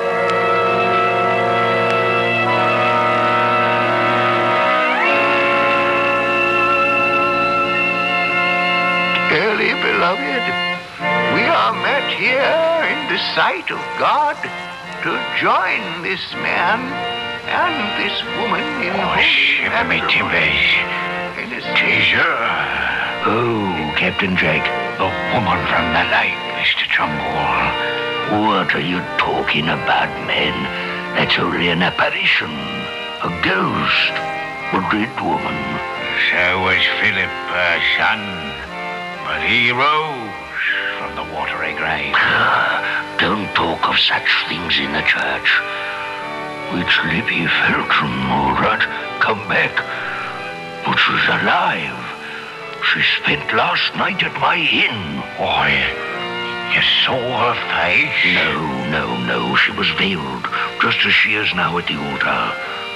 Dearly beloved, we are met here in the sight of God to join this man and this woman in oh, shiver me timbers. Teaser. Oh, Captain Drake, the woman from the lake, Mister Trumbull. What are you talking about, man? That's only an apparition. A ghost. A dead woman. So was Philip, her son. But he rose from the watery grave. Don't talk of such things in the church. It's Libby Feltram, all right. Come back. But she's alive. She spent last night at my inn. Why, you saw her face? No, no, no. She was veiled, just as she is now at the altar.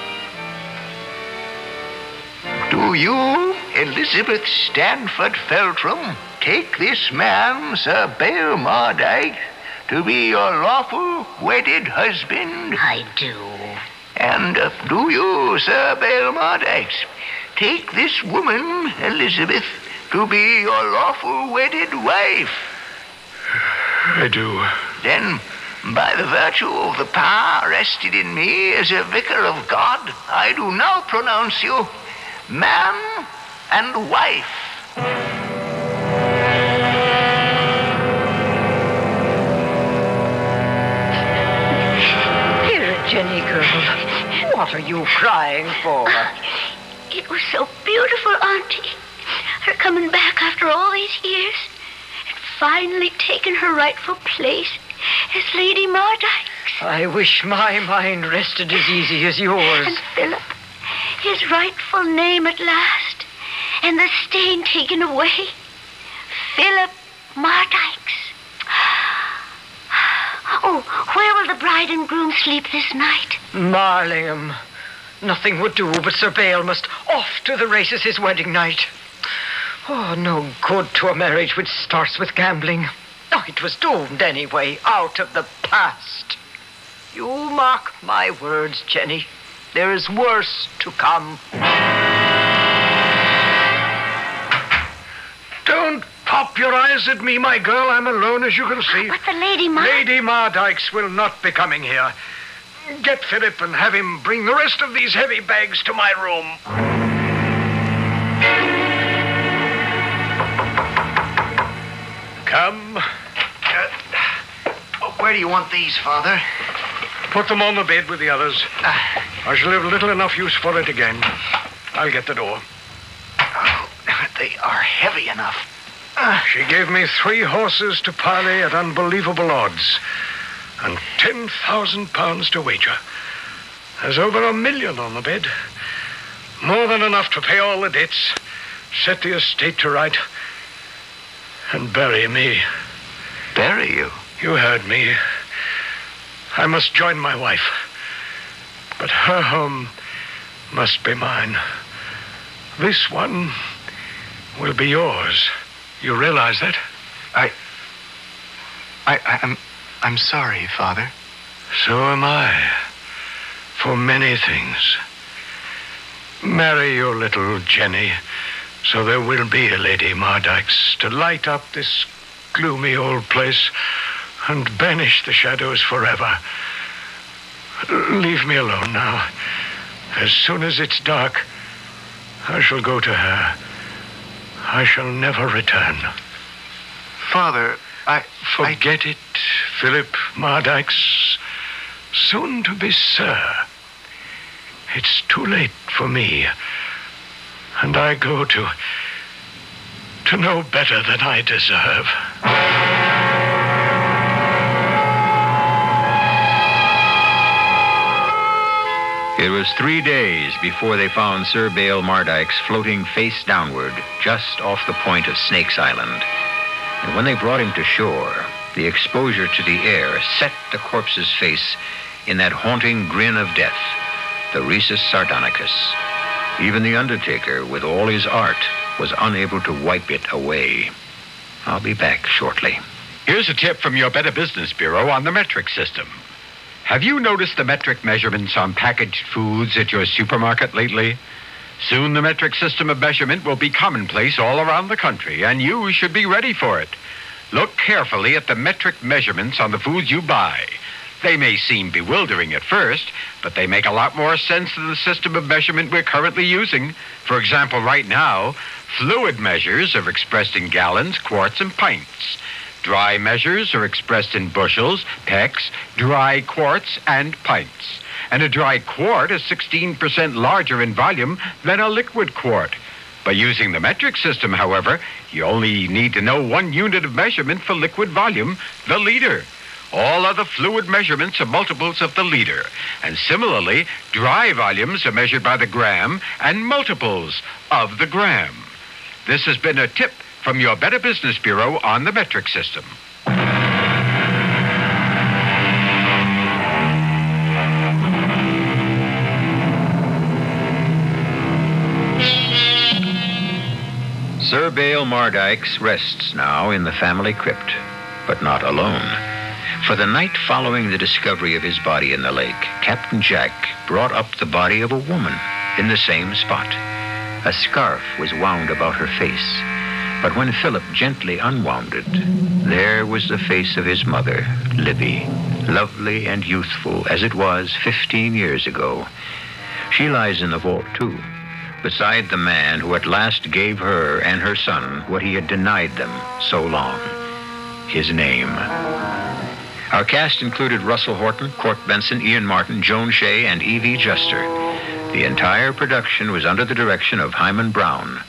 Do you, Elizabeth Stanford Feltram, take this man, Sir Bale Mardyke, to be your lawful wedded husband? I do. And uh, do you, Sir Bale Mardyke, take this woman, Elizabeth, to be your lawful wedded wife? I do. Then, by the virtue of the power rested in me as a vicar of God, I do now pronounce you man and wife. Here, Jenny girl, what are you crying for? It was so beautiful, Auntie. Her coming back after all these years and finally taking her rightful place as Lady Mardyke's. I wish my mind rested as easy as yours. And Philip, his rightful name at last, and the stain taken away. Philip Mardyke's. Oh, where will the bride and groom sleep this night? Marlingham. Nothing would do, but Sir Bale must off to the races his wedding night. Oh, no good to a marriage which starts with gambling. Oh, it was doomed anyway, out of the past. You mark my words, Jenny. There is worse to come. Don't pop your eyes at me, my girl. I'm alone, as you can see. But the Lady Mar... Lady Mardyke's will not be coming here. Get Philip and have him bring the rest of these heavy bags to my room. Come. Uh, where do you want these, Father? Put them on the bed with the others. I shall have little enough use for it again. I'll get the door. Oh, they are heavy enough. Uh, she gave me three horses to parley at unbelievable odds, and ten thousand pounds to wager. There's over a million on the bed. More than enough to pay all the debts, set the estate to right, and bury me. Bury you? You heard me. I must join my wife. But her home must be mine. This one will be yours. You realize that? I... I... I'm... I'm sorry, Father. So am I. For many things. Marry your little Jenny, so there will be a Lady Mardyke's to light up this gloomy old place and banish the shadows forever. Leave me alone now. As soon as it's dark, I shall go to her. I shall never return. Father, I... Forget I... it, Philip Mardyke's soon to be Sir. It's too late for me, and I go to... to know better than I deserve. It was three days before they found Sir Bale Mardyke's floating face downward just off the point of Snake's Island. And when they brought him to shore, the exposure to the air set the corpse's face in that haunting grin of death, the Rhesus sardonicus. Even the undertaker, with all his art, was unable to wipe it away. I'll be back shortly. Here's a tip from your Better Business Bureau on the metric system. Have you noticed the metric measurements on packaged foods at your supermarket lately? Soon the metric system of measurement will be commonplace all around the country, and you should be ready for it. Look carefully at the metric measurements on the foods you buy. They may seem bewildering at first, but they make a lot more sense than the system of measurement we're currently using. For example, right now, fluid measures are expressed in gallons, quarts, and pints. Dry measures are expressed in bushels, pecks, dry quarts, and pints. And a dry quart is sixteen percent larger in volume than a liquid quart. By using the metric system, however, you only need to know one unit of measurement for liquid volume, the liter. All other fluid measurements are multiples of the liter. And similarly, dry volumes are measured by the gram and multiples of the gram. This has been a tip from your Better Business Bureau on the metric system. Sir Bale Mardyke rests now in the family crypt, but not alone. For the night following the discovery of his body in the lake, Captain Jack brought up the body of a woman in the same spot. A scarf was wound about her face, but when Philip gently unwound it, there was the face of his mother, Libby, lovely and youthful as it was fifteen years ago. She lies in the vault, too, beside the man who at last gave her and her son what he had denied them so long, his name. Our cast included Russell Horton, Court Benson, Ian Martin, Joan Shea, and Evie Juster. The entire production was under the direction of Hyman Brown.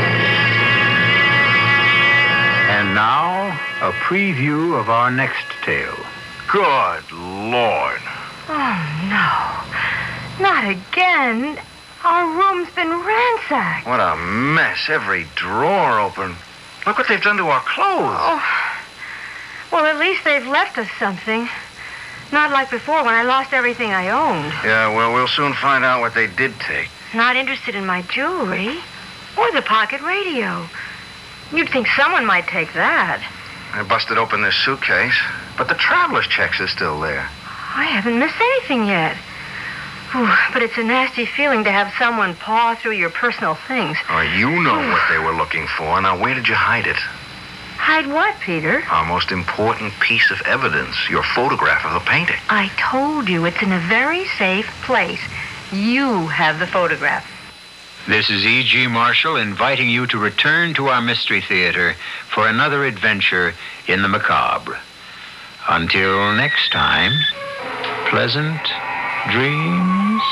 And now, a preview of our next tale. Good Lord. Oh, no. Not again. Our room's been ransacked. What a mess. Every drawer open. Look what they've done to our clothes. Oh. Well, at least they've left us something. Not like before when I lost everything I owned. Yeah, well, we'll soon find out what they did take. Not interested in my jewelry or the pocket radio. You'd think someone might take that. I busted open this suitcase, but the traveler's checks are still there. I haven't missed anything yet. Ooh, but it's a nasty feeling to have someone paw through your personal things. Oh, you know what they were looking for. Now, where did you hide it? Hide what, Peter? Our most important piece of evidence, your photograph of the painting. I told you it's in a very safe place. You have the photograph. This is E G. Marshall inviting you to return to our Mystery Theater for another adventure in the macabre. Until next time, pleasant dreams.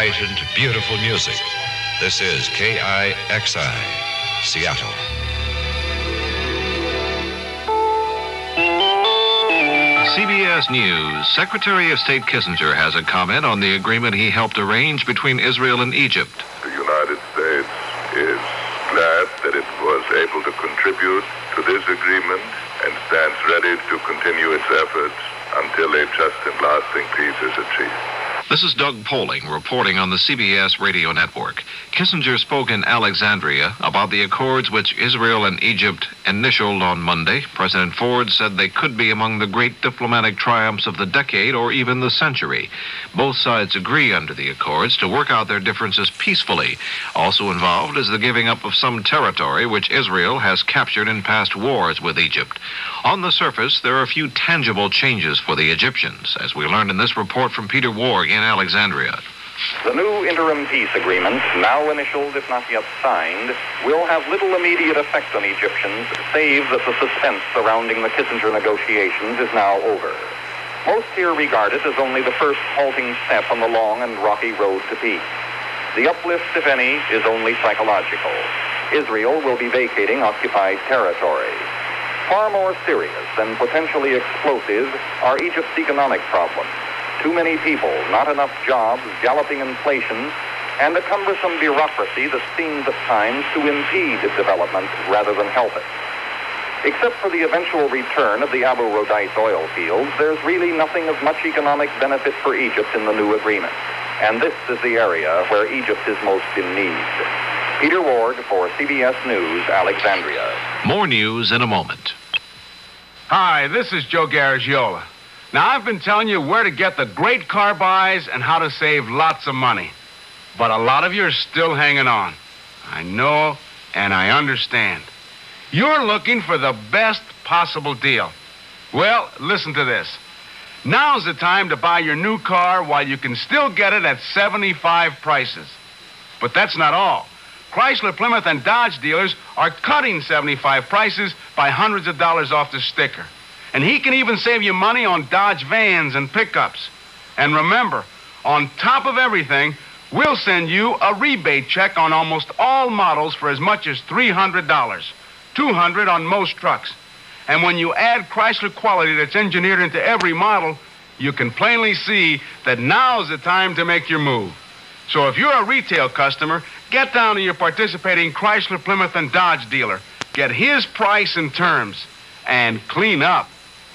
strident, beautiful music. This is K I X I, Seattle. C B S News. Secretary of State Kissinger has a comment on the agreement he helped arrange between Israel and Egypt. The United States is glad that it was able to contribute to this agreement and stands ready to continue its efforts until a just and lasting peace is achieved. This is Doug Poling reporting on the C B S radio network. Kissinger spoke in Alexandria about the accords which Israel and Egypt initialed on Monday. President Ford said they could be among the great diplomatic triumphs of the decade or even the century. Both sides agree under the accords to work out their differences peacefully. Also involved is the giving up of some territory which Israel has captured in past wars with Egypt. On the surface, there are a few tangible changes for the Egyptians, as we learned in this report from Peter Warg in Alexandria. The new interim peace agreement, now initialed if not yet signed, will have little immediate effect on Egyptians, save that the suspense surrounding the Kissinger negotiations is now over. Most here regard it as only the first halting step on the long and rocky road to peace. The uplift, if any, is only psychological. Israel will be vacating occupied territory. Far more serious and potentially explosive are Egypt's economic problems. Too many people, not enough jobs, galloping inflation, and a cumbersome bureaucracy that seems at times to impede development rather than help it. Except for the eventual return of the Abu Rodais oil fields, there's really nothing of much economic benefit for Egypt in the new agreement. And this is the area where Egypt is most in need. Peter Ward for C B S News, Alexandria. More news in a moment. Hi, this is Joe Garagiola. Now, I've been telling you where to get the great car buys and how to save lots of money. But a lot of you are still hanging on. I know and I understand. You're looking for the best possible deal. Well, listen to this. Now's the time to buy your new car while you can still get it at seventy-five prices. But that's not all. Chrysler, Plymouth, and Dodge dealers are cutting seventy-five prices by hundreds of dollars off the sticker. And he can even save you money on Dodge vans and pickups. And remember, on top of everything, we'll send you a rebate check on almost all models for as much as three hundred dollars, two hundred dollars on most trucks. And when you add Chrysler quality that's engineered into every model, you can plainly see that now's the time to make your move. So if you're a retail customer, get down to your participating Chrysler, Plymouth, and Dodge dealer. Get his price and terms, and clean up.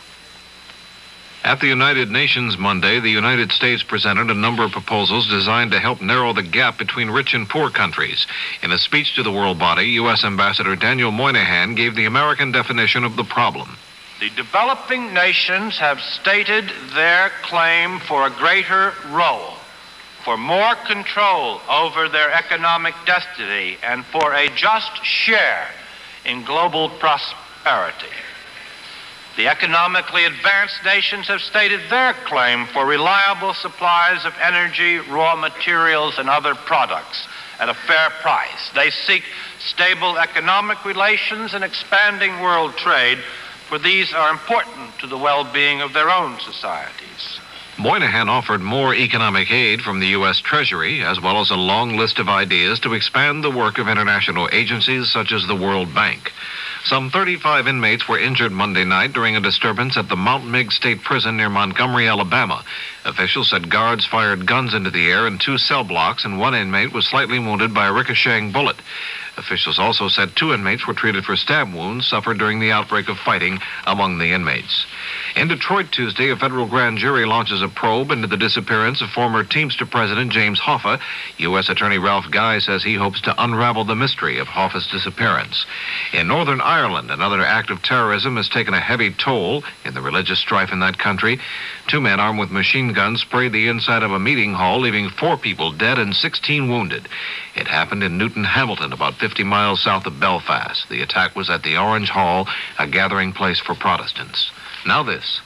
At the United Nations Monday, the United States presented a number of proposals designed to help narrow the gap between rich and poor countries. In a speech to the world body, U S Ambassador Daniel Moynihan gave the American definition of the problem. The developing nations have stated their claim for a greater role, for more control over their economic destiny, and for a just share in global prosperity. The economically advanced nations have stated their claim for reliable supplies of energy, raw materials, and other products at a fair price. They seek stable economic relations and expanding world trade, for these are important to the well-being of their own societies. Moynihan offered more economic aid from the U S Treasury, as well as a long list of ideas to expand the work of international agencies such as the World Bank. Some thirty-five inmates were injured Monday night during a disturbance at the Mount Meigs State Prison near Montgomery, Alabama. Officials said guards fired guns into the air in two cell blocks, and one inmate was slightly wounded by a ricocheting bullet. Officials also said two inmates were treated for stab wounds suffered during the outbreak of fighting among the inmates. In Detroit Tuesday, a federal grand jury launches a probe into the disappearance of former Teamster President James Hoffa. U S Attorney Ralph Guy says he hopes to unravel the mystery of Hoffa's disappearance. In Northern Ireland, another act of terrorism has taken a heavy toll in the religious strife in that country. Two men armed with machine guns sprayed the inside of a meeting hall, leaving four people dead and sixteen wounded. It happened in Newton Hamilton, about fifty miles south of Belfast. The attack was at the Orange Hall, a gathering place for Protestants. Now this.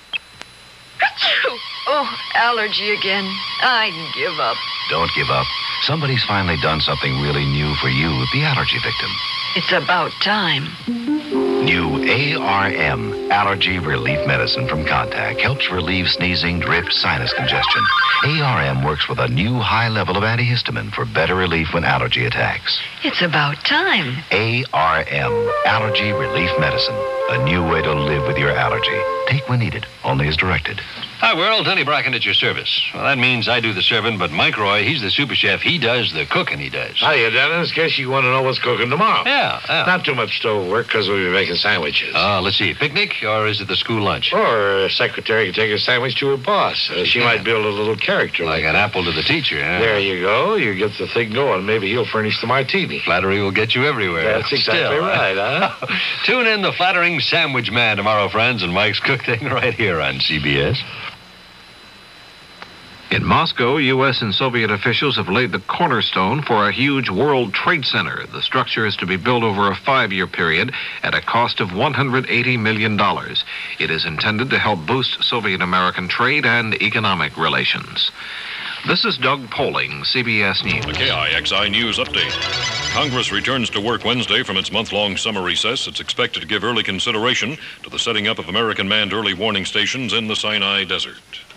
Oh, allergy again. I give up. Don't give up. Somebody's finally done something really new for you, the allergy victim. It's about time. New A R M, allergy relief medicine from Contact, helps relieve sneezing, drip, sinus congestion. A R M works with a new high level of antihistamine for better relief when allergy attacks. It's about time. A R M, allergy relief medicine. A new way to live with your allergy. Take when needed, only as directed. Hi, world. Denny Bracken at your service. Well, that means I do the serving, but Mike Roy, he's the super chef. He does the cooking, he does. Hiya, Dennis. Guess you want to know what's cooking tomorrow. Yeah, yeah. Not too much stove work because we'll be making sandwiches. Oh, let's see. Picnic, or is it the school lunch? Or a secretary can take a sandwich to her boss. Uh, she Yeah. might build a little character. Like an apple to the teacher, huh? There you go. You get the thing going. Maybe he'll furnish the martini. Flattery will get you everywhere. That's exactly Still, right, huh? Tune in The Flattering Sandwich Man tomorrow, friends, and Mike's Cooking right here on C B S. In Moscow, U S and Soviet officials have laid the cornerstone for a huge World Trade Center. The structure is to be built over a five-year period at a cost of one hundred eighty million dollars. It is intended to help boost Soviet-American trade and economic relations. This is Doug Poling, C B S News. The K I X I News Update. Congress returns to work Wednesday from its month-long summer recess. It's expected to give early consideration to the setting up of American manned early warning stations in the Sinai Desert.